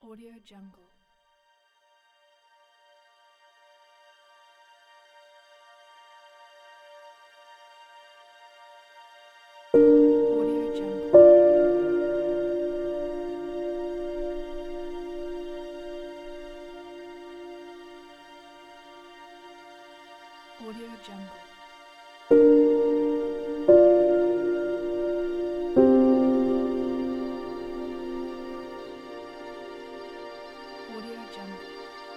Audio Jungle. Audio Jungle. Audio Jungle. Audio Jungle.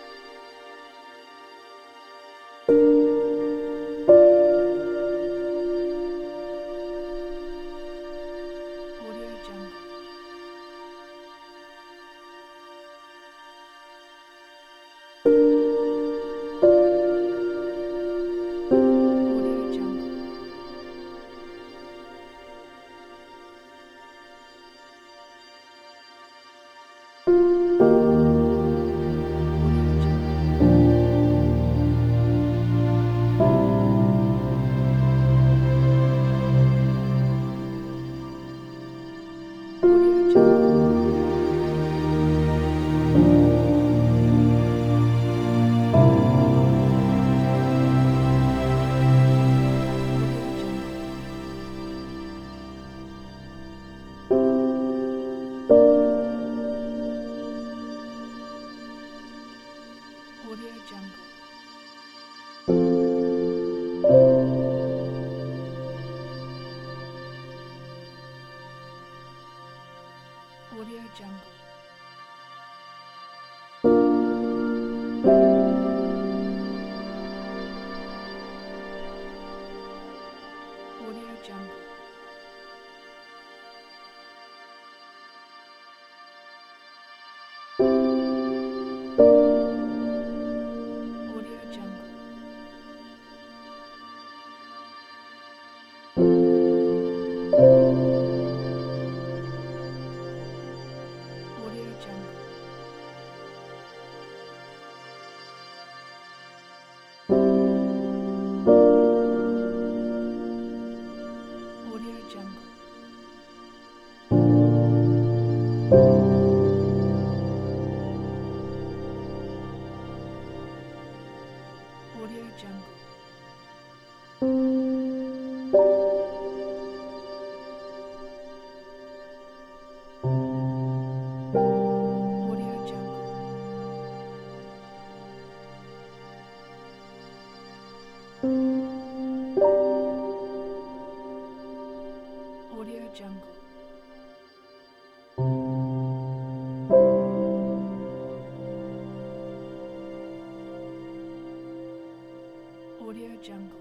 Audio Jungle. Audio Jungle. Audio Jungle. Audio Jungle. Audio Jungle. Audio Jungle. Audio Jungle. Audio Jungle. Audio Jungle. Audio Jungle. Audio Jungle. Audio Jungle.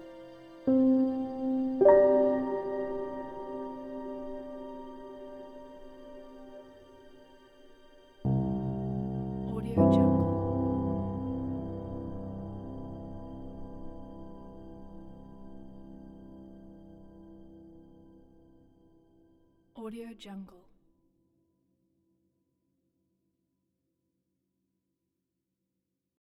Audio Jungle. Audio Jungle.